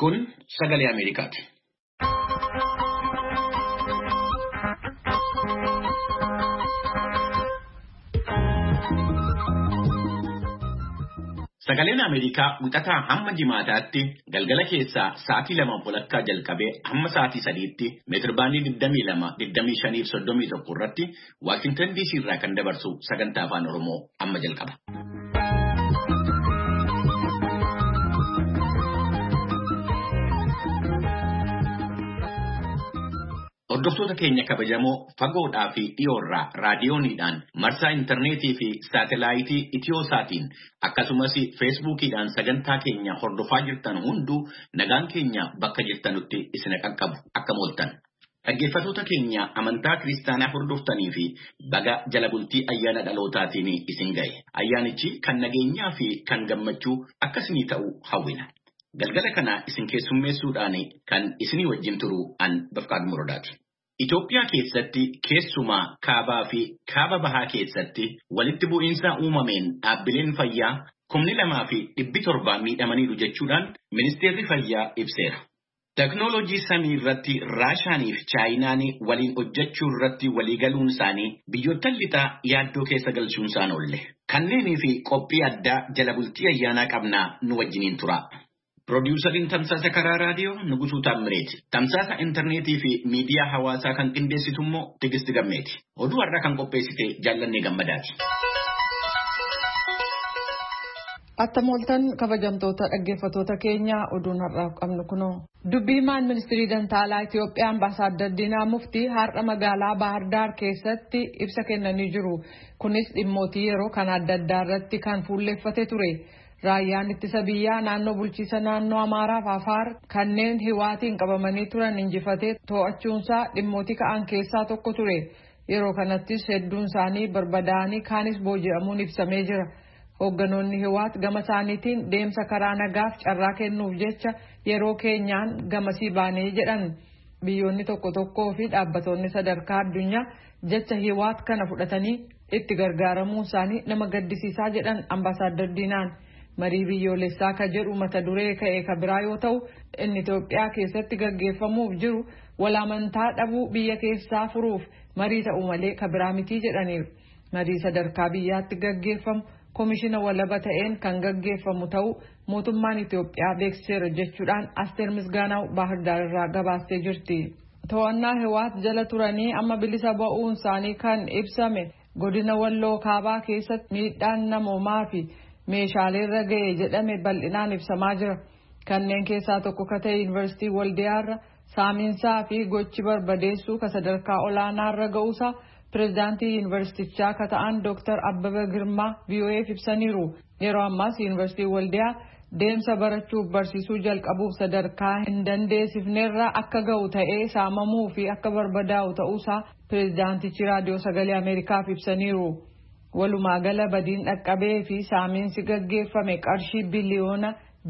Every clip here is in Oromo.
Kun sagalee Ameerikaati. Sagaleen Ameerikaa wixataa hamma jimaataatti galgala keessaa sa'aatii 2 jalqabee hamma sa'aatii 3tti meetirbaandii 22, 25 fi 31 irratti Waashingtan DC irraa kan dabarsu sagantaa afaan Oromoo amma jalqaba. Hordoftoota keenya kabajamoo fagoodhaa fi dhiyoorraa raadiyooniidhaan marsaa intarneetii fi saatelaayitii Itiyooosaatiin akkasumas feesbuukiidhaan sagantaa keenya hordofaa jirtan hunduu nagaan keenya bakka jirtanutti isin qaqqabu akka mooltan. Dhaggeeffattoota keenya amantaa kiristaanaa hordoftanii fi baga jala bultii ayyaana dhalootaatiin isin ga'e. Ayyaanichi kan nageenyaa fi kan gammachuu akkasii ta'u hawwina. Galgala kana isin keessummeessuudhaan kan isinii wajjin turu an Bafqaad Muradaati. Itoophiyaa keessatti keessumaa kaabaa fi kaaba bahaa keessatti walitti bu'iinsa uumameen dhaabbileen fayyaa 2,700 miidhamaniiru jechuudhaan ministeerri fayyaa ibseera. Teknoolojii samii irratti Raashaanii fi Chaayinaan waliin hojjechuu irratti waliigaluun isaanii biyyoottan lixaa yaaddoo keessa galchuun isaan oolle. Kanneenii fi qophii addaa jala bultii ayyaanaa qabnaa nu wajjiniin tura. Produusariin Tamsaasa Karaa Raadiyoo Nugusuu Taammireeti. Tamsaasa intarneetii fi miidiyaa hawaasaa kan qindeessitu immoo Tigisti Gammeeti. Oduu har'a kan qopheessite Jaallannee Gammadaati. Attamooltan kabajamtoota dhaggeeffattoota keenya oduun har'aaf qabnu kunoo. Dubbiimaan ministirii Dantaalaa Itoophiyaa Ambaasaadder Diinaa Muftii har'a magaalaa Baahar Daar keessatti ibsa kennanii jiru. Kunis dhimmootii yeroo kan adda addaa irratti kan fuulleffate ture. Raayyaan ittisa biyyaa naannoo bulchiisa naannoo Amaaraa fi Afaar kanneen hiwaatiin qabamanii turan injifatee to'achuunsaa dhimmootii ka'an keessaa tokko ture. Yeroo kanattis hedduun isaanii barbadaa'anii kaanis booji'amuun ibsamee jira. Hoogganoonni hiwaat gama isaaniitiin deemsa karaa nagaaf carraa kennuuf jecha yeroo keenyaan gamasii baanee jedhan. Biyyoonni tokko fi dhaabbattoonni sadarkaa addunyaa jecha hiwaat kana fudhatanii itti gargaaramuu isaanii nama gaddisiisaa jedhan Ambaasaadder Diinaan. Marii biyyoolessaa ka jedhu mata duree ka'e ka biraa yoo ta'u inni Itoophiyaa keessatti gaggeeffamuuf jiru walamantaa dhabuu biyya keessaa furuuf marii ta'u malee ka biraa mitii jedhaniiru. Marii sadarkaa biyyaatti gaggeeffamu koomishina walaba ta'een kan gaggeeffamu ta'u mootummaan Itoophiyaa beeksiseera jechuudhaan Asteer Misgaanaw Baahir Daar irraa gabaastee jirti. To'annaa hiwaat jala turanii amma bilisa ba'uun isaanii kan ibsame godina Walloo Kaabaa keessatti miidhaan namoomaa fi meeshaalee irra ga'e jedhame bal'inaan ibsamaa jira. Kanneen keessaa tokko ka ta'e Yuunivarsiitii Waldiyaarra saamiinsaa fi gochi barbadeessuu ka sadarkaa olaanaa irra ga'uusaa pireezidaantii yuunivarsiitichaa ka ta'an Dr. Abbabaa Girmaa VOA'f ibsaniiru. Yeroo ammaas Yuunivarsiitii Waldiyaa deemsa barachuuf barsiisuu jalqabuuf sadarkaa hin dandeessifneerra akka ga'u ta'ee saamamuu fi akka barbadaa'u ta'uusaa pireezidaantichi raadiyoo sagalee Ameerikaaf ibsaniiru. Walumaa gala badiin dhaqqabee fi saamiinsi gaggeeffame qarshii biliyoona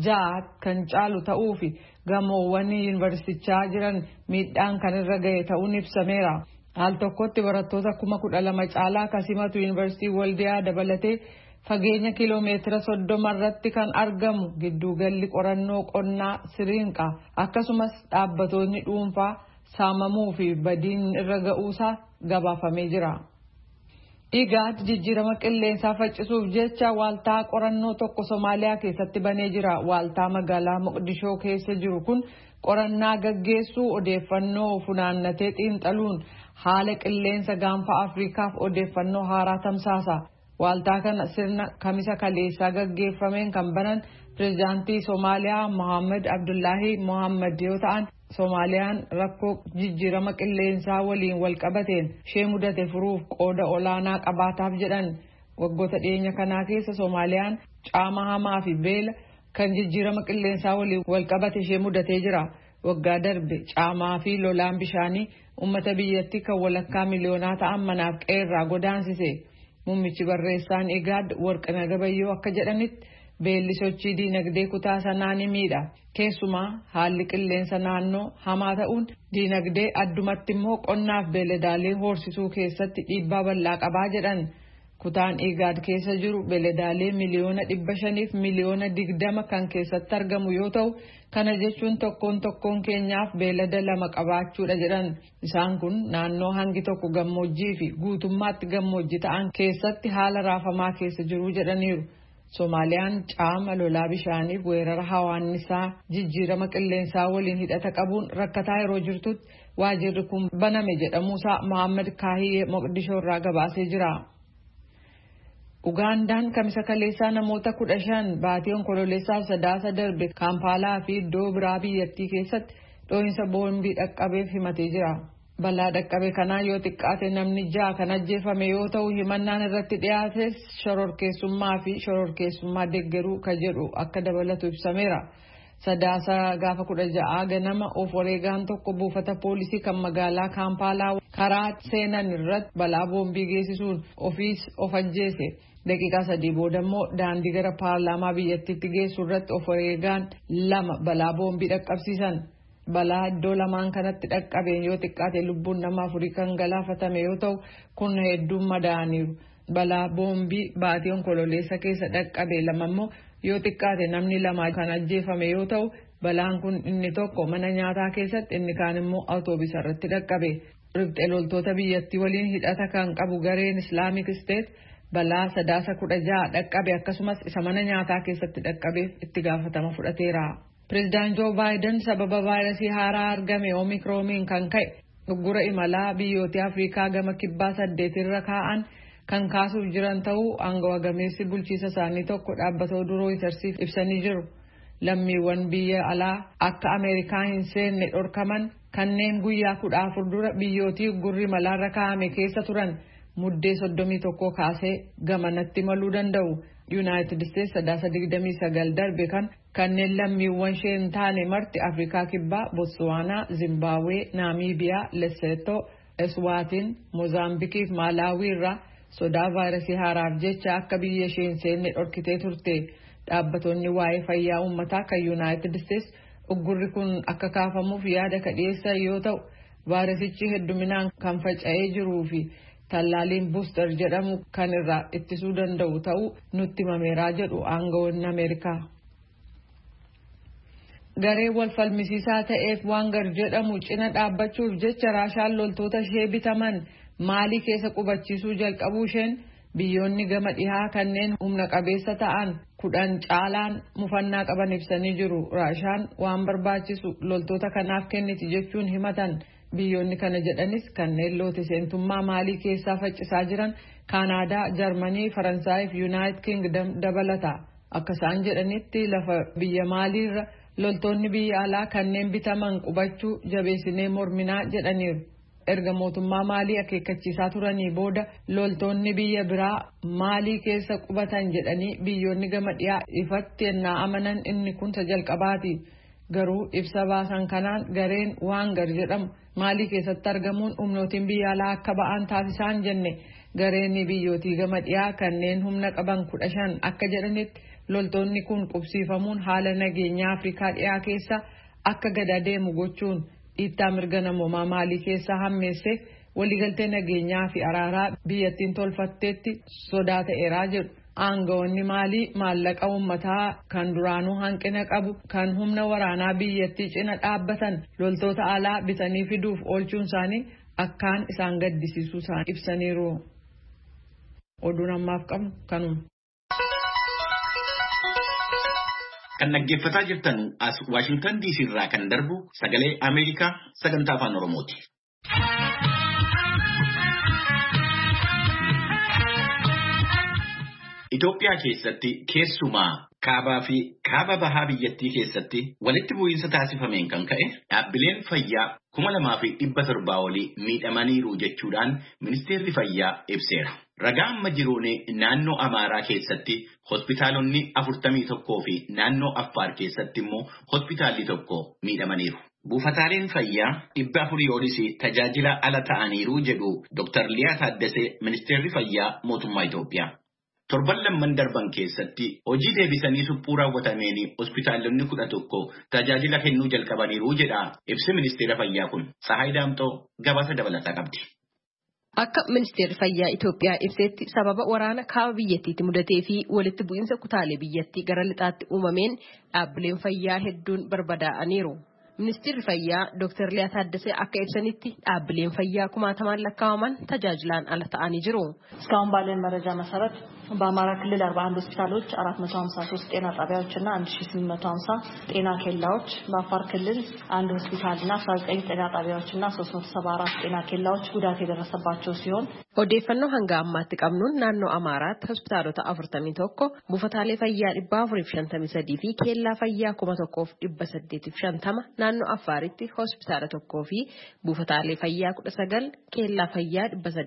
6 kan caalu ta'uu fi gamoowwan yuunivarsiitichaa jiran miidhaan kan irra ga'e ta'uun ibsameera. Al tokkotti barattoota 12,000 caalaa kasimatu yuunivarsiitii Waldiyaa dabalatee fageenya kiiloomeetira 30 irratti kan argamu gidduugalli qorannoo qonnaa Siriinqa akkasumas dhaabbattoonni dhuunfaa saamamuu fi badiin irra ga'uusaa gabaafamee jira. Igaad jijjiirama qilleensaa faccisuuf jecha waaltaa qorannoo tokko Somaaliyaa keessatti banee jira. Waaltaa magaalaa Moqdishoo keessa jiru kun qorannaa gaggeessuu odeeffannoo funaannatee xiinxaluun haala qilleensa gaanfa Afriikaaf odeeffannoo haaraa tamsaasa. Waaltaa kana sirna kamisa kaleessaa gaggeeffameen kan banan pireezidaantii Somaaliyaa Mohaammed Abdullaahi Mohaammed yoo ta'an Soomaaliyaan rakkoo jijjiirama qilleensaa waliin wal qabateen ishee mudate furuuf qooda olaanaa qabaataaf jedhan. Waggoota dhiyeenya kanaa keessa Soomaaliyaan caama hamaa fi beela kan jijjiirama qilleensaa waliin wal qabate ishee mudatee jira. Waggaa darbe caamaa fi lolaan bishaanii uummata biyyattii kan walakkaa miliyoonaa ta'an manaaf qe'eerraa godaansise. Muummichi barreessaan Igaad Warqina Gabayyoo akka jedhanitti beelli sochii diinagdee kutaa sanaa ni miidha. Keessumaa haalli qilleensa naannoo hamaa ta'uun diinagdee addumatti immoo qonnaaf beeladaalee horsiisuu keessatti dhiibbaa bal'aa qabaa jedhan. Kutaan IGAD keessa jiru beeladaalee miliyoona 500 fi miliyoona 20 kan keessatti argamu yoo ta'u, kana jechuun tokkoon keenyaaf beelada 2 qabaachuudha jedhan. Isaan kun naannoo hangi tokko gammoojjii fi guutummaatti gammoojjii ta'an keessatti haala raafamaa keessa jiru jedhaniiru. Soomaaliyaan caama lolaa bishaaniif weerara hawaannisaa jijjiirama qilleensaa waliin hidhata qabuun rakkataa yeroo jirtutti waajirri kun baname jedhamuusaa Mohaammed Kaahiyee Moqdishoo irraa gabaasee jira. Ugaandaan kamisa kaleessaa namoota 15 baatii onkololeessaa sadaasa darbe Kaampaalaa fi iddoo biraa biyyattii keessatti dhoohinsa boombii dhaqqabeef himatee jira. Balaa dhaqqabe kanaan yoo xiqqaate namni 6 kan ajjeefame yoo ta'u himannaan irratti dhiyaates shororkeessummaa fi shororkeessummaa deeggaruu kan jedhu akka dabalatu ibsameera. Sadaasa gaafa 16 ganama of wareegaan tokko buufata poolisii kan magaalaa Kaampaalaa karaa seenan irratti balaa boombii geessisuun of ajjeese. Daqiiqaa 3 booda immoo daandii gara paarlaamaa biyyattiitti geessu irratti of wareegaan 2 balaa boombii dhaqqabsiisan. Balaa iddoo lamaan kanatti dhaqqabeen yoo xiqqaate lubbuun nama 4 kan galaafatame yoo ta'u kun hedduun madaa'aniiru. Balaa boombii baatii onkololeessa keessa dhaqqabe 2 immoo yoo xiqqaate namni 2 kan ajjeefame yoo ta'u balaan kun inni tokko mana nyaataa keessatti inni kaan immoo awutoobisa irratti dhaqqabe. Riphxee loltoota biyyattii waliin hidhata kan qabu gareen Islaamic State balaa sadaasa 16 dhaqqabe akkasumas isa mana nyaataa keessatti dhaqqabeef itti gaafatama fudhateera. Pireezidaant Joo Baayiden sababa vaayirasii haaraa argame Omikiroomiin kan ka'e uggura imalaa biyyoota Afrikaa gama kibbaa 8 irra kaa'an kan kaasuuf jiran ta'uu aangawa gameessi bulchiisa isaanii tokko dhaabbata oduu Rooyitersiif ibsanii jiru. Lammiiwwan biyya alaa akka Ameerikaa hin seenne dhorkaman kanneen guyyaa 14 dura biyyootii uggurri imalaarra kaa'ame keessa turan muddee 31 kaasee gamanatti maluu danda'u. United States sadaasa 29 darbe kanneen lammiiwwan ishee hin taane marti Afrikaa kibbaa, Botswaanaa, Zimbabwee, Naamiibiyaa, Lesotho, Eswaatiin, Moozaambiikii fi Maalaawii irraa sodaa vaayirasii haaraaf jecha akka biyya ishee hin seenne dhorkitee turte. Dhaabbattoonni waa'ee fayyaa uummataa kan United States uggurri kun akka kaafamuuf yaada dhiyeessan yoo ta'u vaayirasichi hedduminaan kan faca'ee jiruu fi tallaaliin buustar jedhamu kan irraa ittisuu danda'u ta'uu nutti himameeraa jedhu aangawoonni Ameerikaa. Garee wal falmisiisaa ta'eef Waangar jedhamu cina dhaabbachuuf jecha Raashaan loltoota ishee bitaman Maalii keessa qubachiisuu jalqabuu isheen biyyoonni gama dhihaa kanneen humna qabeessa ta'an 10 caalaan mufannaa qaban ibsanii jiru. Raashaan waan barbaachisu loltoota kanaaf kenniti jechuun himatan. Biyyoonni kana jedhanis kanneen loota seentummaa Maalii keessaa faccisaa jiran Kaanaadaa, Jarmanii, Faransaay fi Yuunaayitid Kingdom dabalata. Akka isaan jedhanitti lafa biyya Maaliirra loltoonni biyya alaa kanneen bitaman qubachuu jabeessinee morminaa jedhaniiru. Erga mootummaa Maalii akeekkachiisaa turanii booda loltoonni biyya biraa Maalii keessa qubatan jedhanii biyyoonni gama dhiyaa ifatti ennaa amanan inni kun jalqabaati. Garuu ibsa baasan kanaan gareen Waangar jedhamu Maalii keessatti argamuun humnootiin biyya alaa akka ba'an taasisaan jenne gareen biyyootii gama dhiyaa kanneen humna qaban 15 akka jedhanitti loltoonni kun qubsiifamuun haala nageenyaa Afrikaa dhiyaa keessa akka gad deemu gochuun dhiittaa mirga namoomaa Maalii keessa hammeesse waliigaltee nageenyaa fi araaraa biyyattiin tolfatteetti sodaa ta'eeraa jedhu. Aangawoonni Maalii maallaqa uummataa kan duraanuu hanqina qabu kan humna waraanaa biyyattii cina dhaabbatan loltoota alaa bitanii fiduuf oolchuun isaanii akkaan isaan gaddisiisuu isaan ibsaniiru. Oduun ammaaf qabnu kanuma. Kan dhaggeeffataa jirtan as Washington DC irraa kan darbu sagalee Ameerikaa sagantaa afaan Oromooti. Itoophiyaa keessatti keessumaa kaabaa fi kaaba bahaa biyyattii keessatti walitti bu'iinsa taasifameen kan ka'e dhaabbileen fayyaa 2,700 olii miidhamaniiru jechuudhaan ministeerri fayyaa ibseera. Ragaa amma jiruun naannoo Amaaraa keessatti hospitaalonni 41 fi naannoo Affaar keessatti immoo hospitaalli 1 miidhamaniiru. Buufataaleen fayyaa 400 olis tajaajila ala ta'aniiru jedhu Dr. Liyaa Taaddasee ministeerri fayyaa mootummaa Itoophiyaa. Torban lamman darban keessatti hojii deebisanii suphuu raawwatameen hospitaalonni 11 tajaajila kennuu jalqabaniiru jedha ibsi ministeera fayyaa kun. Sahay Daamxoo gabaasa dabalataa qabdi. Akka ministeerri fayyaa Itoophiyaa ibsetti sababa waraana kaaba biyyattiitti mudatee fi walitti bu'iinsa kutaalee biyyattii gara lixaatti uumameen dhaabbileen fayyaa hedduun barbadaa'aniiru. Ministeerri fayyaa Dr. Liyaa Taaddasee akka ibsanitti dhaabbileen fayyaa kumaatamaan lakkaa'aman tajaajilaan ala ta'anii jiru. እስካሁን ባለን መረጃ መሰረት በአማራ ክልል 41 ሆስፒታሎች 453 ጤና ጣቢያዎችና 1850 ጤና ኬላዎች በአፋር ክልል አንድ ሆስፒታልና 19 ጤና ጣቢያዎችና 374 ጤና ኬላዎች ጉዳት የደረሰባቸው ሲሆን odeeffannoo hanga ammaatti qabnuun naannoo Amaaraatti hospitaalota 41 buufataalee fayyaa 453 fi keellaa fayyaa 1850 naannoo Affaaritti hospitaala 1 fi buufataalee fayyaa 19 keellaa fayyaa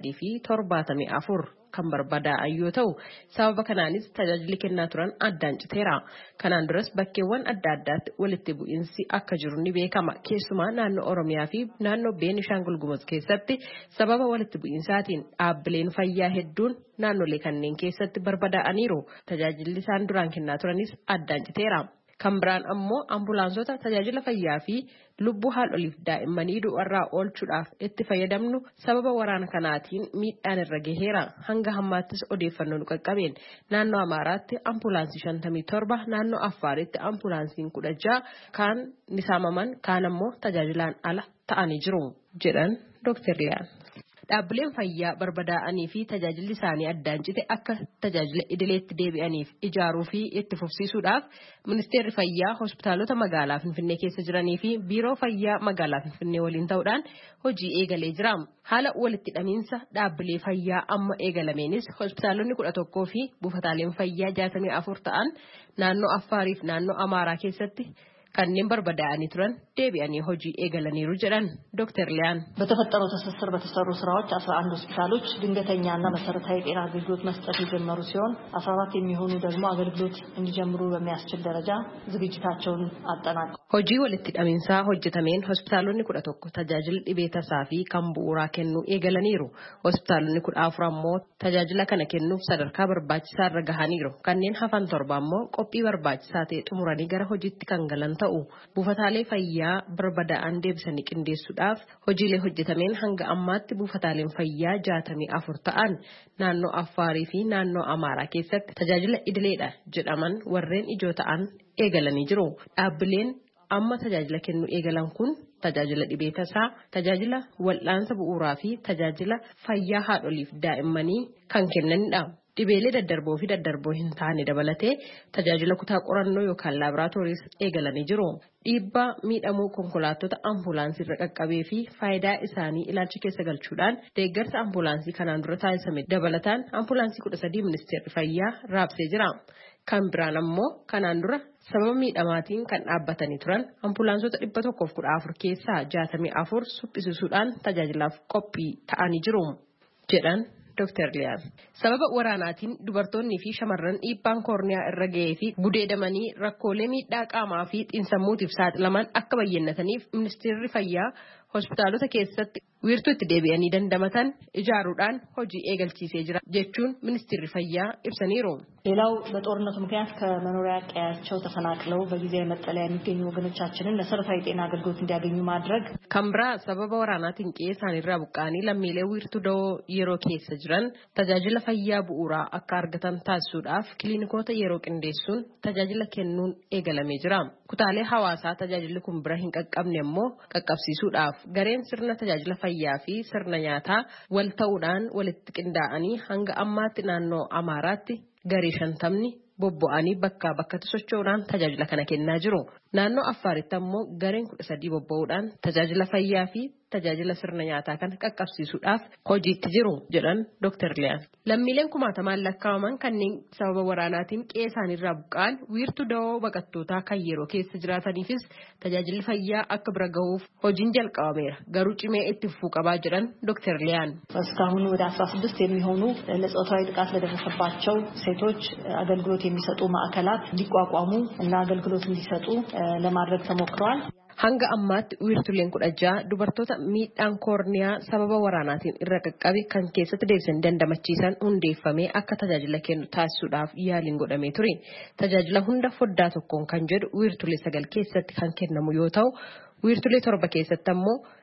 374 kan barbadaa'an yoo ta'u sababa kanaanis tajaajilli kennaa turan addaan citeera. Kanaan duras bakkeewwan adda addaatti walitti bu'iinsi akka jiru ni beekama. Keessumaa naannoo Oromiyaa fi naannoo Beenishaangul Gumuz keessatti sababa walitti bu'iinsaatiin dhaabbileen fayyaa hedduun naannolee kanneen keessatti barbadaa'aniiru. Tajaajilli isaan duraan kennaa turanis addaan citeera. Kan biraan ammoo ambulaansota tajaajila fayyaa fi lubbuu haadholiif daa'immanii du'arraa oolchuudhaaf itti fayyadamnu sababa waraana kanaatiin miidhaan irra gaheera. Hanga hammaattis odeeffannoo nu qaqqabeen naannoo Amaaraatti ambulaansii 57, naannoo Affaaritti ambulaansiin 16 kaan ni saamaman kaan ammoo tajaajilaan ala ta'anii jiru jedhan Dr. Liyaan. Dhaabbileen fayyaa barbadaa'anii fi tajaajilli isaanii addaan cite akka tajaajila idileetti deebi'aniif ijaaruu fi itti fufsiisuudhaaf ministeerri fayyaa hospitaalota magaalaa Finfinnee keessa jiranii fi biiroo fayyaa magaalaa Finfinnee waliin ta'uudhaan hojii eegalee jira. Haala walitti hidhamiinsa dhaabbilee fayyaa amma eegalameenis hospitaalonni 11 fi buufataaleen fayyaa 64 ta'an naannoo Affaarii fi naannoo Amaaraa keessatti kanneen barbadaa'anii turan deebi'anii hojii eegalaniiru jedhan Dr. Liyaan. በተፈጠረው ትስስር በተሰሩ ስራዎች 11 ሆስፒታሎች ድንገተኛና መሰረታዊ ጤና አገልግሎት መስጠት የጀመሩ ሲሆን 14 የሚሆኑ ደግሞ አገልግሎት እንዲጀምሩ በሚያስችል ደረጃ ዝግጅታቸውን አጠናቀዋል። Hojii walitti hidhamiinsaa hojjetameen hospitaalonni 11 tajaajila dhibee tasaa fi kan bu'uuraa kennuu eegalaniiru. Hospitaalonni 14 ammoo tajaajila kana kennuuf sadarkaa barbaachisaa irra gahaniiru. Kanneen hafan 7 ammoo qophii barbaachisaa ta'e xumuranii gara hojiitti kan galan ta'u. Buufataalee fayyaa barbadaa'an deebisanii qindeessuudhaaf hojiilee hojjetameen hanga ammaatti buufataaleen fayyaa 64 ta'an naannoo Affaarii fi naannoo Amaaraa keessatti tajaajila idileedha jedhaman warreen ijoo ta'an eegalanii jiru. Dhaabbileen amma tajaajila kennuu eegalan kun tajaajila dhibee tasaa, tajaajila wal'aansa bu'uuraa fi tajaajila fayyaa haadholiif daa'immanii kan kennanidha. Dhibeelee daddarboo fi daddarboo hin taane dabalatee tajaajila kutaa qorannoo yookaan laaboraatooris eegalanii jiru. Dhiibbaa miidhamuu konkolaattota ambulaansii irra qaqqabee fi faayidaa isaanii ilaalcha keessa galchuudhaan deeggarsa ambulaansii kanaan dura taasisame dabalataan ambulaansii 13 ministeerri fayyaa raabsee jira. Kan biraan ammoo kanaan dura sababa miidhamaatiin kan dhaabbatanii turan ambulaansota 114 keessaa 64 suphisiisuudhaan tajaajilaaf qophii ta'anii jiru jedhan Dr. Liyaan. Sababa waraanaatiin dubartoonni fi shamarran dhiibbaan koorniyaa irra ga'ee fi gudeedamanii rakkoolee miidhaa qaamaa fi xiinsammuutiif saaxilaman akka bayyannataniif ministeerri fayyaa hospitaalota keessatti wiirtuu itti deebi'anii dandamatan ijaaruudhaan hojii eegalchiisee jira jechuun ministeerri fayyaa ibsaniiru. ሌላው በጦርነቱ ምክንያት ከመኖሪያ ቀያቸው ተፈናቅለው በጊዜያዊ መጠለያ የሚገኙ ወገኖቻችንን መሰረታዊ ጤና አገልግሎት እንዲያገኙ ማድረግ ከንብራ ሰበበ ወራናቲን ቄሳን irraa buqqaanii lammiilee wiirtuu da'oo yeroo keessa jiran tajaajila fayyaa bu'uuraa akka argatan taasisuudhaaf kiliinikoota yeroo qindeessuun tajaajila kennuun eegalamee jira. Kutaalee hawaasaa tajaajilli kun bira hin qaqqabne immoo qaqqabsiisuudhaaf gareen sirna tajaajila fayyaa fi sirna nyaataa wal ta'uudhaan walitti qindaa'anii hanga ammaatti naannoo Amaaraatti garee 50 bobba'anii bakkaa bakkatti socho'uudhaan tajaajila kana kennaa jiru. Naannoo Affaaritti ammoo gareen 13 bobba'uudhaan tajaajila fayyaa fi tajaajila sirna nyaataa kana qaqqabsiisuudhaaf hojiitti jiru jedhan Dr. Liyaan. Lammiileen kumaatamaan lakkaa'aman kanneen sababa waraanaatiin qe'ee irraa buqqa'an wiirtuu da'oo baqattootaa kan yeroo keessa jiraataniifis tajaajilli fayyaa akka bira gahuuf hojiin jalqabameera. Garuu cimee itti fufuu qabaa jedhan Dr. Liyaan. እስካሁን ወደ 16 የሚሆኑ ለጾታዊ ጥቃት ለደረሰባቸው ሴቶች አገልግሎት የሚሰጡ ማዕከላት እንዲቋቋሙ እና አገልግሎት እንዲሰጡ ለማድረግ ተሞክሯል። Hanga ammaatti wiirtuleen 16 dubartoota miidhaan koorniyaa sababa waraanaatiin irra qaqqabe kan keessatti deebisan dandamachiisan hundeeffamee akka tajaajila kennu taasisuudhaaf yaaliin godhamee ture. Tajaajila hunda foddaa tokkoon kan jedhu wiirtulee 9 keessatti kan kennamu yoo ta'u wiirtulee 7 keessatti ammoo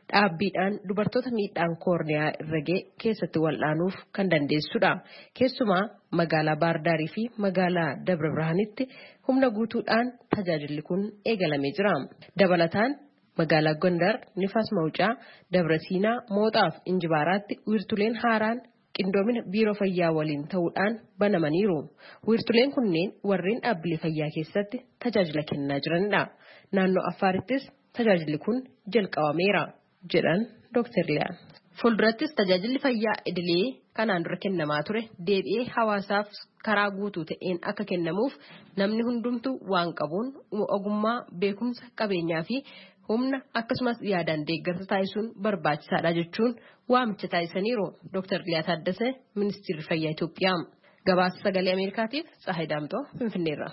dhaabbiidhaan dubartoota miidhaan koorniyaa irra ga'e keessatti wal'aanuuf kan dandeessudha. Keessumaa magaalaa Baardaarii fi magaalaa Dabra Birhaanitti humna guutuudhaan tajaajilli kun eegalamee jira. Dabalataan magaalaa Gondar, Nifaas Mawucaa, Dabra Siinaa, Mooxaa fi Injibaaraatti wiirtuleen haaraan qindoomina biiroo fayyaa waliin ta'uudhaan banamaniiru. Wiirtuleen kunneen warreen dhaabbilee fayyaa keessatti tajaajila kennaa jiranidha. Naannoo Affaarittis tajaajilli kun jalqabameera jedhan Dr. Liyaan. Fuuldurattis tajaajilli fayyaa idilee kanaan dura kennamaa ture deebi'ee hawaasaaf karaa guutuu ta'een akka kennamuuf namni hundumtuu waan qabuun ogummaa, beekumsa, qabeenyaa fi humna akkasumas yaadaan deeggarsa taasisuun barbaachisaadha jechuun waamicha taasisaniiru. Dr. Liyaa Taaddasee, Ministeerri Fayyaa Itoophiyaa. Gabaasa Sagalee Ameerikaatiif Tsahaay Daamtoo, Finfinneerra.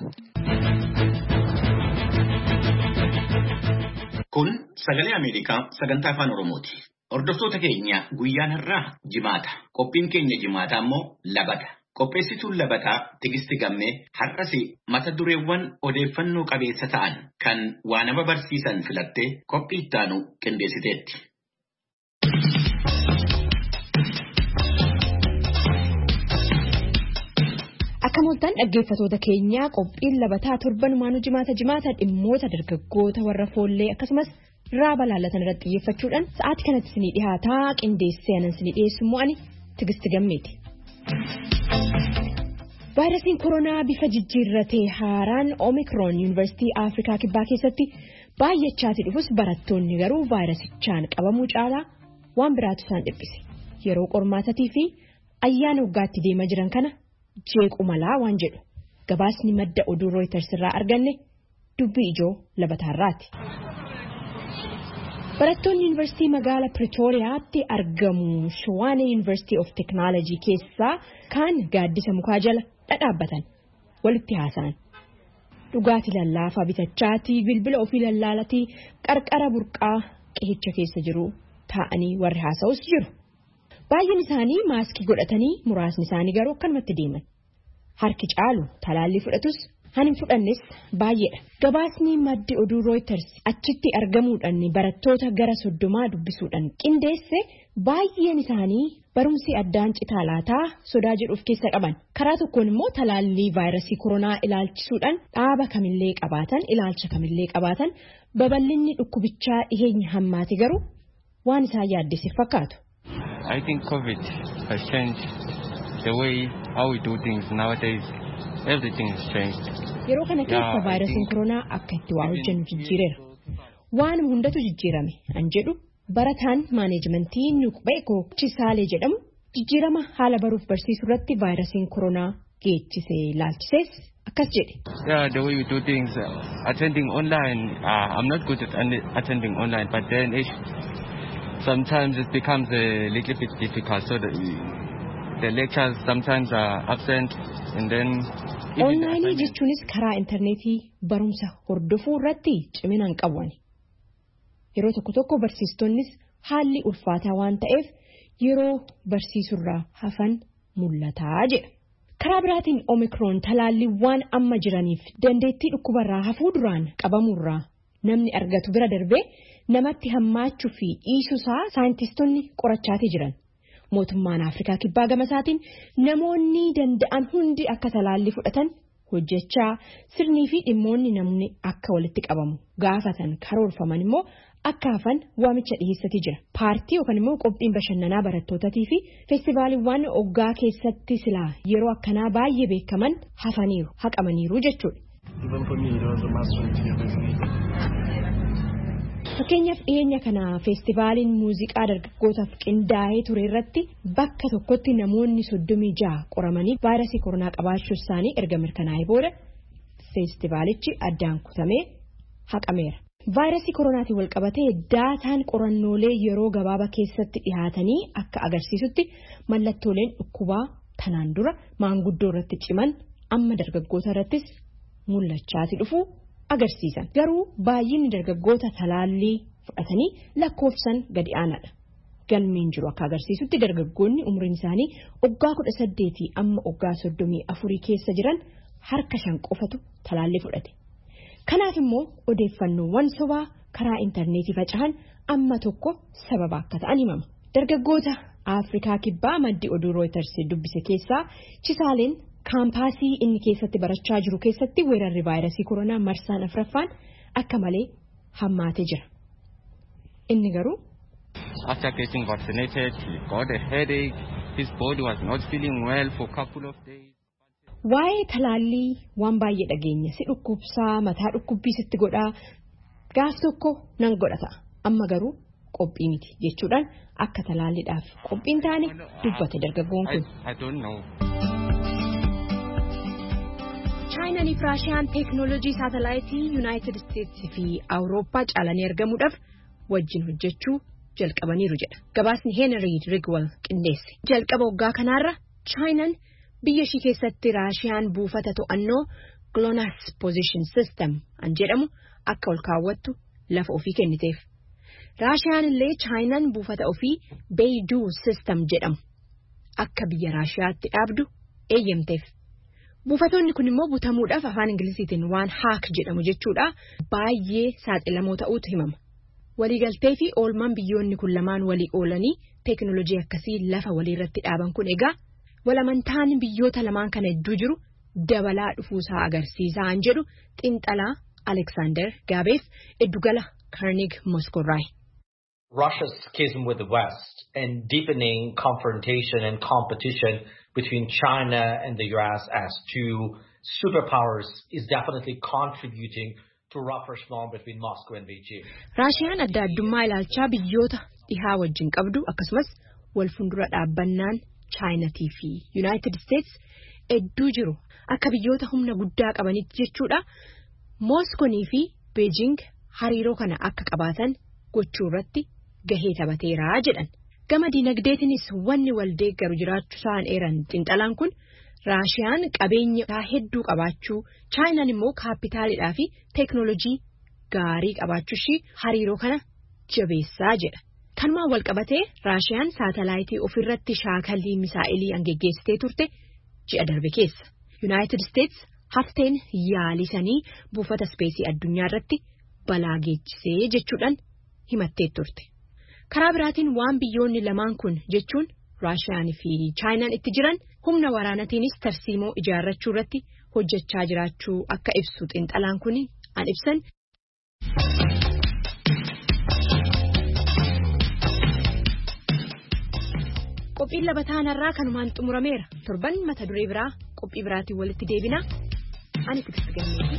Kun Sagalee Ameerikaa sagantaa afaan Oromooti. Hordoftoota keenya guyyaan har'aa jimaata. Qophiin keenya jimaataa immoo labata. Qopheessituun labataa Tigisti Gammee har'as mata dureewwan odeeffannoo qabeessa ta'an kan waa nama barsiisan filattee qophii ittaanu qindeessiteetti. Akka mooltaan dhaggeeffatoota keenyaa qophiin labataa torbanumaanuu jimaata dhimmoota dargaggoota warra foollee akkasumas raaba laallatan irratti xiyyeeffachuudhaan sa'aatii kanatti isinii dhihaataa qindeessee anan isinii dhiyeessu immoo ani Tigisti Gammeeti. Vaayirasiin koronaa bifa jijjiirratee haaraan Omicron Yuunivarsiitii Afrikaa Kibbaa keessatti baay'achaati dhufus barattoonni garuu vaayirasichaan qabamuu caalaa waan biraatu isaan dhiphise. Yeroo qormaatatii fi ayyaana waggaatti deemaa jiran kana jeequ malaa waan jedhu gabaasni madda oduu Reuters irraa arganne dubbii ijoo labataarraati. Barattoonni Yuunivarsiitii magaalaa Pretooriyaatti argamu Shawane University of Technology keessaa kaan gaaddisa mukaa jala dhadhaabbatan walitti haasa'an. Dhugaatii lallaafaa bitachaatii bilbila ofii lallaalatii qarqara burqaa qihicha keessa jiru taa'anii warri haasa'us jiru. Baay'een isaanii maaskii godhatanii muraasni isaanii garuu akkanumatti deeman. Harki caalu talaallii fudhatus hin fudhannes baay'eedha. Gabaasni maddi oduu Reuters achitti argamuudhaan barattoota gara 30 dubbisuudhaan qindeesse baay'een isaanii barumsi addaan citaa laataa sodaa jedhuuf keessa qaban. Karaa tokkoon immoo talaallii vaayirasii koronaa ilaalchisuudhaan dhaaba kamillee qabaatan ilaalcha kamillee qabaatan babal'inni dhukkubichaa dhiheenya hammaate garuu waan isaan yaaddesse fakkaatu. I think COVID has changed the way how we do things nowadays. Everything has changed. Yeroo kana keessa vaayirasiin koronaa akka itti waa hojjennu jijjiireera. Waan hundatu jijjiirame an jedhu barataan maaneejmentii Nuqbeeko Chisaalee jedhamu jijjiirama haala baruuf barsiisuu irratti vaayirasiin koronaa geessisee ilaalchisees akkas jedhe. Yeah, the way we do things, attending online, I'm not good at attending online, but then sometimes it becomes a little bit difficult. So the lectures sometimes are absent and then Online jechuunis karaa interneetii barumsa hordofuu irratti ciminaan qaban. Yeroo tokko barsiistonnis haalli ulfaataa waan ta'eef yeroo barsiisurraa hafan mul'ataa jedha. Karaa biraatiin Omicron talaalliiwwan amma jiraniif dandeettii dhukkubarraa hafuu duraan qabamurraa namni argatu bira darbee namatti hammaachuu fi dhiisuusaa saayintistoonni qorachaatii jiran. Mootummaan Afrikaa Kibbaa gamasaatiin namoonni danda'an hundi akka talaallii fudhatan hojjechaa sirnii fi dhimmoonni namni akka walitti qabamu gaafatan karoorfaman immoo akka hafan waamicha dhiyeessatii jira. Paartii yookaan immoo qophiin bashannanaa barattootatii fi feestivaaliiwwan oggaa keessatti silaa yeroo akkanaa baay'ee beekaman hafaniiru haqamaniiru jechuudha. Fakkeenyaaf dhiyeenya kana feestivaaliin muuziqaa dargaggootaaf qindaa'ee ture irratti bakka tokkotti namoonni 36 qoramanii vaayirasii koronaa qabaachuu isaanii erga mirkanaa'ee booda feestivaalichi addaan kutamee haqameera. Vaayirasii koronaatiin wal qabatee daataan qorannoolee yeroo gabaabaa keessatti dhihaatanii akka agarsiisutti mallattooleen dhukkubaa tanaan dura maanguddoo irratti ciman amma dargaggoota irrattis mul'achaati dhufu. Agarsiisan garuu baay'inni dargaggoota talaallii fudhatanii lakkoofsan gadi aanaadha. Galmeen jiru akka agarsiisutti dargaggoonni umriin isaanii waggaa 18 amma waggaa 34 keessa jiran harka 5 qofatu talaallii fudhate. Kanaaf immoo odeeffannoowwan sobaa karaa intarneetii faca'an amma tokko sababa akka ta'an himama. Dargaggoota Afrikaa kibbaa maddi oduu Reuters dubbise keessaa Chisaaleen kaampaasii inni keessatti barachaa jiru keessatti weerarri vaayirasii koronaa marsaan afraffaan akka malee hammaatee jira. Inni garuu after getting vaccinated, he got a headache. His body was not feeling well for a couple of days. Waa'ee talaallii waan baay'ee dhageenya si dhukkubsaa mataa dhukkubbii sitti godhaa gaaf tokko nan godhata amma garuu qophii miti jechuudhaan akka talaalliidhaaf qophiin taane dubbate dargaggoon kun. I don't know. Chaayinaan fi Raashiyaan teeknooloojii saatalaayitii Yuunaayitid Isteetsi fi Awurooppaa caalanii argamuudhaaf wajjin hojjechuu jalqabaniiru jedha. Gabaasni Henry Rigwell qindeesse. Jalqaba waggaa kanaarra Chaayinaan biyya ishii keessatti Raashiyaan buufata to'annoo GLONASS Position System an jedhamu akka ol kaawwattu lafa ofii kenniteef. Raashiyaan illee Chaayinaan buufata ofii Beidou System jedhamu akka biyya Raashiyaatti dhaabdu eeyyamteef. Buufatoonni kun immoo butamuudhaaf afaan Ingiliziitiin waan haak jedhamu jechuudha baay'ee saaxilamoo ta'uutu himama. Waliigaltee fi oolmaan biyyoonni kun lamaan walii oolanii teeknooloojii akkasii lafa waliirratti dhaaban kun egaa walamantaan biyyoota lamaan kana hedduu jiru dabalaa dhufuusaa agarsiisaa an jedhu xiinxalaa Alexander Gabeef Eddugala Carnegie Moscowraay. Russia's schism with the West and deepening confrontation and competition between China and the US as two superpowers is definitely contributing to rougher storm between Moscow and Beijing. Raashiyaan adda addummaa ilaalchaa biyyoota dhihaa wajjin qabdu akkasumas wal fuuldura dhaabbannaan Chaayinaatii fi United States hedduu jiru akka biyyoota humna guddaa qabanitti jechuudha. Moskoonii fi Beijing hariiroo kana akka qabaatan gochuu irratti gahee taphateera jedhan. Gama dinagdeetinis wanni wal deeggaru jiraachuu isaan eeran xiinxalaan kun Raashiyaan qabeenya hedduu qabaachuu Chaayinaan immoo kaapitaalidhaa fi teeknooloojii gaarii qabaachuu ishii hariiroo kana jabeessaa jedha. Kanumaan wal qabatee Raashiyaan saatalaayitii ofirratti shaakallii misaa'ilii angeggeessitee turte ji'a darbe keessa. United States hafteen yaalisanii buufata ispeesii addunyaa irratti balaa geessisee jechuudhaan himattee turte. Karaa biraatiin waan biyyoonni lamaan kun jechuun Raashiyaan fi Chaayinaan itti jiran humna waraanatiinis tarsiimoo ijaarrachuu irratti hojjechaa jiraachuu akka ibsu xiinxalaan kun an ibsan. Qophiin labataanarraa kanumaan xumurameera. Torban mata duree biraa qophii biraatiin walitti deebina. Ani Tigisti Gammeetii.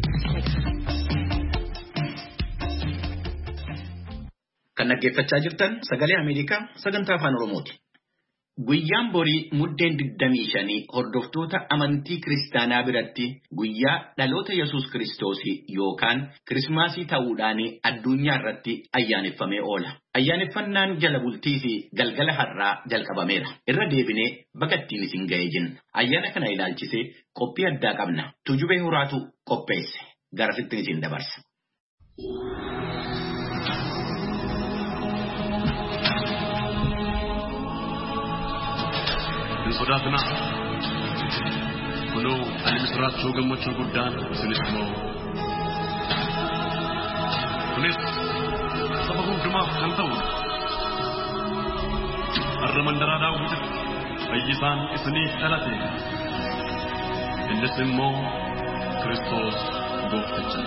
Kan dhaggeeffachaa jirtan sagalee Ameerikaa sagantaa afaan Oromooti. Guyyaan borii muddeen 25 hordoftoota amantii kiristaanaa biratti guyyaa dhaloota Yesuus Kiristoos yookaan Kirismaasii ta'uudhaan addunyaa irratti ayyaaneffamee oola. Ayyaaneffannaan jala bultii fi galgala har'aa jalqabameera. Irra deebinee bakattiin isin ga'ee jenna. Ayyaana kana ilaalchisee qophii addaa qabna. Tujubee Huraatu qopheesse. Garasittiin isin dabarsa. Sodaatna kunoo ani misraachuu gammachuu guddaan isinis immoo kunis saba hundumaaf kan ta'udha. Har'a mandaraa Daawititti fayyisaan isiniif dhalate innis immoo Kiristoos goofticha.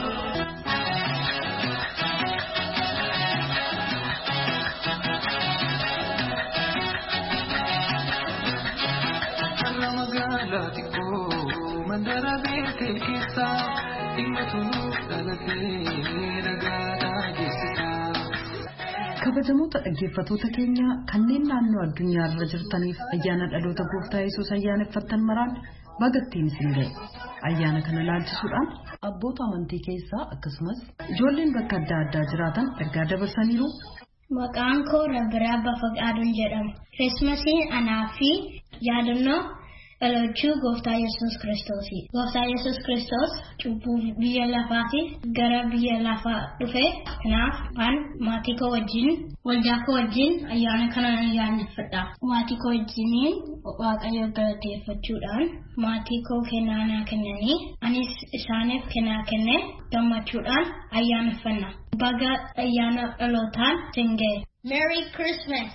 Kabajamoota dhaggeeffatoota keenya kanneen naannoo addunyaa irra jirtaniif ayyaana dhaloota gooftaa Yesuus ayyaaneffattan maraan bagattiin isin ga'e. Ayyaana kana ilaalchisuudhaan abboota amantii keessaa akkasumas ijoolleen bakka adda addaa jiraatan ergaa dabarsaniiru. Maqaan koo Rabbiraa Bafaqaaduun jedhama. Kirismasiin anaa fi yaadannoo Dhalachuu Gooftaa Yesuus Kiristoos. Gooftaa Yesuus Kiristoos cubbuu biyya lafaati gara biyya lafaa dhufe. Kanaaf waan maatii koo wajjin waldaa koo wajjin ayyaana kana ayyaaneffadha. Maatii koo wajjiniin Waaqayyo galateeffachuudhaan maatii koo kennaa naa kennanii anis isaaniif kennaa kenne gammachuudhaan ayyaaneffanna. Baga ayyaana dhalootaan singee. Merry Christmas.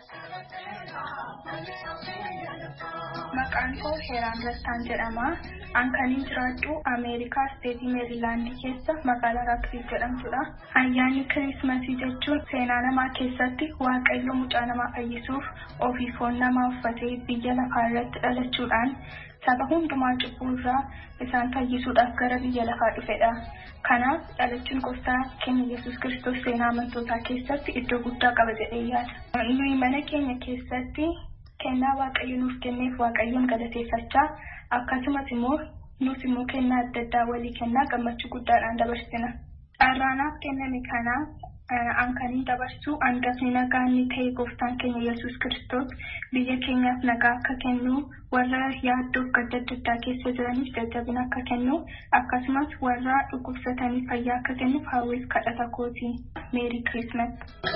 Maqaan koo Heeraan Rastaan jedhama. Ankaniin jiraadhu Ameerikaa Steetii Meerilaandii keessa magaalaa Raakvil jedhamtudha. Ayyaanni Kiriismasii jechuun seenaa namaa keessatti Waaqayyo mucaa namaa fayyisuuf ofii foon namaa uffatee biyya lafaa irratti dhalachuudhaan saba hundumaa cubbuu irraa isaan fayyisuudhaaf gara biyya lafaa dhufedha. Kanaaf dhalachuun Gooftaa keenya Yesuus Kiristoos seenaa amantootaa keessatti iddoo guddaa qaba jedhee yaada. Nuyi mana keenya keessatti kennaa Waaqayyo nuuf kenneef Waaqayyoon galateeffachaa akkasumas immoo nus immoo kennaa adda addaa walii kennaa gammachuu guddaadhaan dabarsina. Dharraanaaf kenname kana ankaniin dabarsu hangafni nagaa inni ta'e Gooftaan keenya Yesuus Kiristoos biyya keenyaaf nagaa akka kennu warra yaaddoof gadda adda addaa keessa jiraniif jajjabina akka kennu akkasumas warra dhukkubsataniif fayyaa akka kennuuf hawwiif kadhata kooti. Merry Christmas.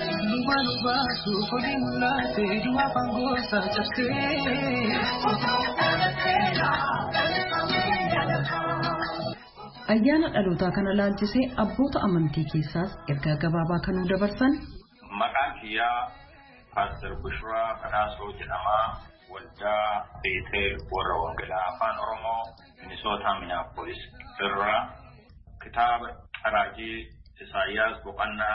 Ayyaana dhalootaa kana laalchisee abboota amantii keessaas ergaa gabaabaa kanuu dabarsan. Maqaan kiyyaa Paaster Bushraa Badhaasoo jedhama. Waldaa Beetel warra Wangeelaa Afaan Oromoo Minnesota Minneapolis irraa kitaaba Raajii Isaayyaas boqonnaa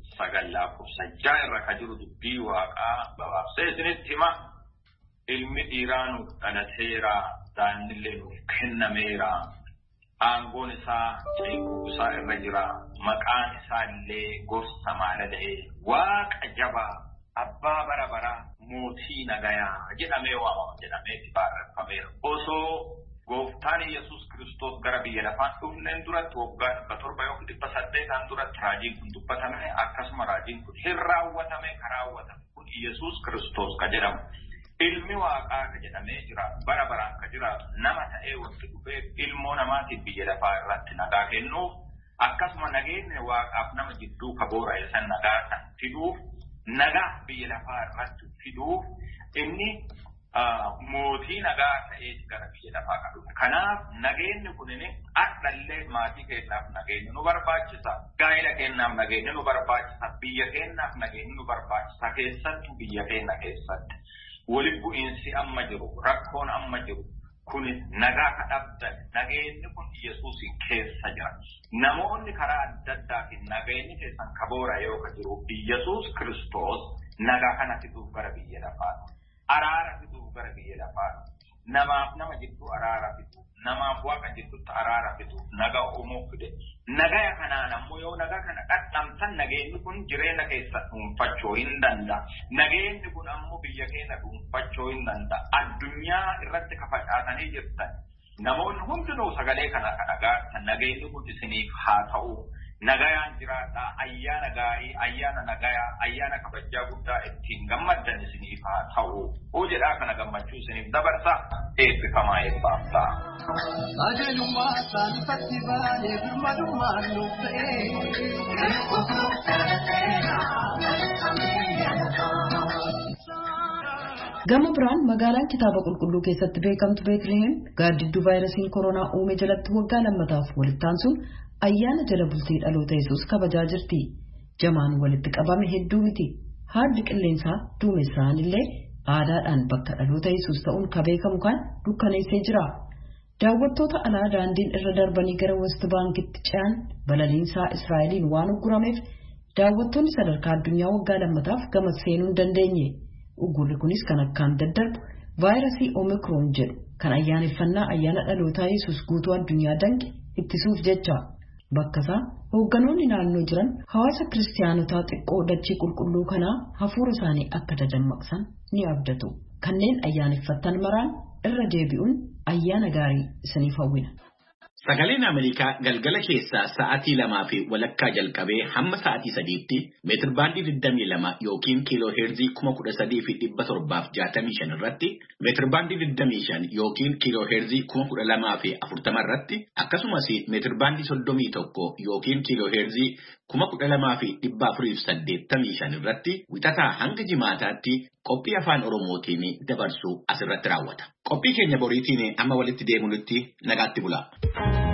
9 irra kan jiru dubbii Waaqaa gabaabsee isinitti hima. Ilmi dhiiraa nuuf dhalateera, daa'imnillee nuuf kennameera. Aangoon isaa ceekuu isaa irra jira. Maqaan isaa illee Gorsa Maalala'ee Waaqa jabaa Abbaa bara baraa mootii nagayaa jedhamee waamama jedhamee itti barreeffameera. Osoo Gooftaan Yesuus Kiristoos gara biyya lafaa dhufneen duratti waggaa 7 yookiin 8 duratti raajiin kun dubbatame akkasuma raajiin kun hin raawwatame kun Yesuus Kiristoos ka jedhamu. Ilmi Waaqaa ka jedhamee jira bara baraan ka jiraatu nama ta'ee walitti dhufee ilmoo namaatiif biyya lafaa irratti nagaa kennuuf akkasuma nageenya Waaqaaf nama jidduu ka boora'e san nagaa san fiduuf nagaa biyya lafaa irratti fiduuf inni mootii nagaa ta'ee gara biyya lafaa ka dhufe. Kanaaf nageenyi kunini akkaallee maatii keenyaaf nageenyi nu barbaachisa. Gaa'ela keenyaaf nageenyi nu barbaachisa. Biyya keenyaaf nageenyi nu barbaachisa. Keessattuu biyya keenya keessatti. Walitti bu'iinsi amma jiru, rakkoon amma jiru, kun nagaa kadhabdan, nageenyi kun Yesuusin keessa jira. Namoonni karaa adda addaatiin nageenyi keessan kaboora yoo ka jiru, Yesuus Kiristoos nagaa kana fiduuf gara biyya lafaati. Araara fiduuf gara biyya lafaati. Namaaf nama jidduu araara fiduuf, namaaf Waaqa jidduutti araara fiduuf, nagaa uumuuf fide. Nagaa kanaan ammoo yoo nagaa kana dhadhamtan nageenyi kun jireenya keessa dhuunfachuu hin danda'a. Nageenyi kun ammoo biyya keenya dhuunfachuu hin danda'a. Addunyaa irratti kafacaatanii jirtan namoonni hundinuu sagalee kana dhagaatan nageenyi kun isiniif haa ta'u. Nagayaan jiraadhaa ayyaana gaarii, ayyaana nagayaa, ayyaana kabajaa guddaa ittiin gammaddan isiniif haa ta'u. Hojedhaa kana gammachuu isiniif dabarsa eebbifamaa eebbaaf ta'a. Adeemummaa saanfatti baay'ee birmadummaan nuuf Gama biraan magaalaan kitaaba qulqulluu keessatti beekamtu Beetliheem gaaddidduu vaayirasiin koronaa uume jalatti waggaa lammataaf walitti aansuun ayyaana jala bultii dhaloota Yesuus kabajaa jirti. Jamaan walitti qabame hedduu miti. Haalli qilleensaa duumessaan illee aadaadhaan bakka dhaloota Yesuus ta'uun ka beekamu kan dukkaneessee jira. Daawwattoota alaa daandiin irra darbanii gara West Baankitti ce'an balaliinsaa Israa'eliin waan uggurameef daawwattoonni sadarkaa addunyaa waggaa lammataaf gama seenuu hin dandeenye. Uggurri kunis kan akkaan daddarbu vaayirasii Omikroon jedhu kan ayyaaneffannaa ayyaana dhalootaa Yesuus guutuu addunyaa danqe ittisuuf jecha. Bakkasaa hoogganoonni naannoo jiran hawaasa kiristaanotaa xiqqoo dachii qulqulluu kanaa hafuura isaanii akka dadammaqsan ni abdatu. Kanneen ayyaaneffattan maraan irra deebi'uun ayyaana gaarii isiniif hawwina. Sagaleen Ameerikaa galgala keessaa sa'aatii 2:00 jalqabee hamma sa'aatii 3:00tti meetirbaandii 22 yookiin kiiloo heerzii 13,765 irratti, meetirbaandii 25 yookiin kiiloo heerzii 12,040 irratti, akkasumas meetirbaandii 31 yookiin kiiloo heerzii 12,485 irratti wixataa hanga jimaataatti qophii afaan Oromootiin dabarsu asirratti raawwata. Qophii keenya boriitiin amma walitti deemuutti nagaatti bulaa.